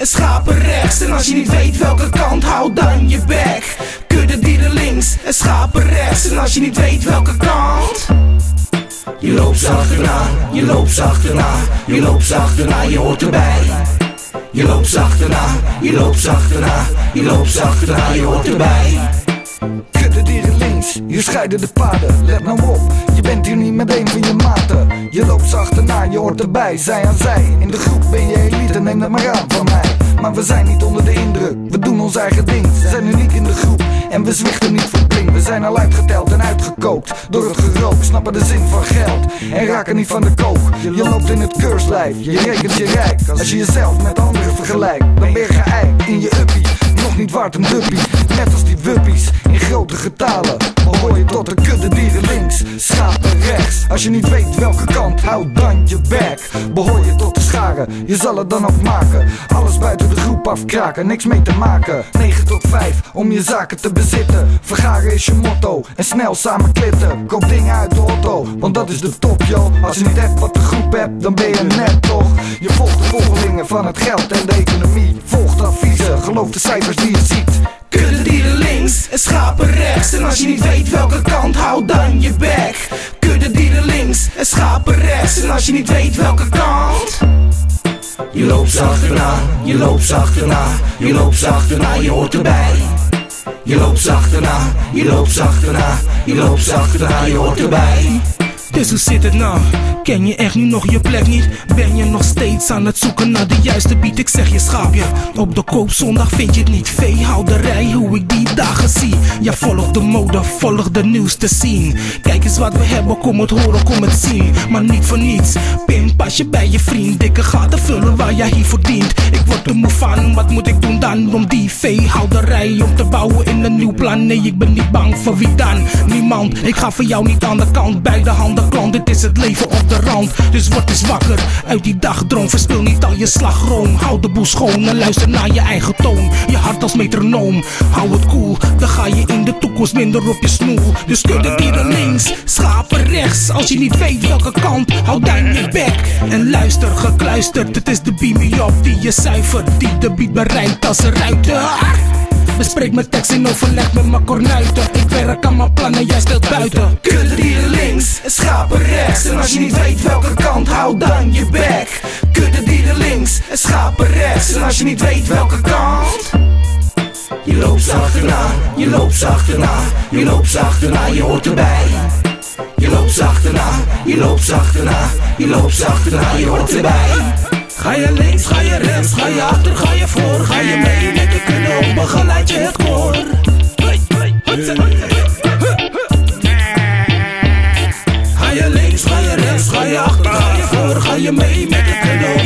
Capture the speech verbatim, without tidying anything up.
en schapen rechts. En als je niet weet welke kant, hou dan je bek. Kuddedieren links en schapen rechts. En als je niet weet welke kant, je loopt ze achterna, je loopt ze achterna, je loopt ze achterna, je hoort erbij. Je loopt ze achterna, je loopt ze achterna, je loopt ze achterna, je hoort erbij. Kuddedieren links, hier scheiden de paden. Let nou op, je bent hier niet met een van je maten. Je loopt ze achterna, je hoort erbij, zij aan zij. In de groep ben je elite, neem dat maar aan van mij. Maar we zijn niet onder de indruk, we doen ons eigen ding. Ze zijn uniek in de groep en we zwichten niet voor bling. We zijn al uitgeteld en uitgekookt door het gerook. Snappen de zin van geld en raken niet van de kook. Je loopt in het keurslijf, je rekent je rijk. Als je jezelf met anderen vergelijkt, dan ben je geëikt in je uppie. Nog niet waard een duppie, net als die wuppies in grote getalen. Behoor je tot de kuddedieren links, schapen rechts. Als je niet weet welke kant, hou dan je bek. Behoor je tot de scharen, je zal het dan ook maken. Alles buiten de groep afkraken, niks mee te maken. negen tot vijf, om je zaken te bezitten. Vergaren is je motto, en snel samen klitten. Koop dingen uit de auto, want dat is de top joh. Als je niet hebt wat de groep hebt, dan ben je net toch. Je volgt de volgelingen van het geld en de economie. Volgt adviezen, geloof de cijfers die je ziet. Kuddedieren links en schapen rechts. En als je niet weet welke kant, hou dan je bek. Kuddedieren links en schapen rechts. En als je niet weet welke kant, je loopt ze achterna, je loopt ze achterna, je loopt ze achterna, je hoort erbij. Je loopt ze achterna, je loopt ze achterna, je loopt ze achterna, je hoort erbij. Dus hoe zit het nou? Ken je echt nu nog je plek niet? Ben je nog steeds aan het zoeken naar de juiste beat? Ik zeg je schaapje, op de koopzondag vind je het niet. Veehouderij, hoe ik die dagen zie. Ja, volg de mode, volg de nieuwste scene. Kijk eens wat we hebben, kom het horen, kom het zien. Maar niet voor niets, pinpas je bij je vriend. Dikke gaten vullen waar jij hiervoor dient. Ik word er moe van, wat moet ik doen dan? Om die veehouderij om te bouwen in een nieuw plan. Nee, ik ben niet bang voor wie dan? Niemand, ik ga voor jou niet aan de kant. Beide handen klant, dit is het leven op de rand. Dus word eens wakker uit die dagdroom. Verspil niet al je slagroom. Hou de boel schoon en luister naar je eigen toon. Je hart als metronoom, hou het cool. Dan ga je in de toekomst minder op je snoel. Dus kuddedieren links, schapen rechts. Als je niet weet welke kant, hou dan je bek. En luister, gekluisterd, het is de beam me op die je cijfert, die de beat bereikt als een ruiter. Bespreek mijn tekst in overleg met mijn kornuiten. Ik werk aan mijn plannen, jij stelt buiten. Kuddedieren links en schapen rechts. En als je niet weet welke kant, hou dan je bek. Kuddedieren links en schapen rechts. En als je niet weet welke kant, je loopt ze achterna, je loopt ze achterna, je loopt ze achterna, je hoort erbij. Je loopt ze achterna, je loopt ze achterna, je loopt ze achterna, je hoort erbij. Ga je links, ga je rechts, ga je achter, ga je voor. Ga je mee met de kunnen, begeleid je het koor. Ga je links, ga je rechts, ga je achter, ga je voor. Ga je mee met de kunnen,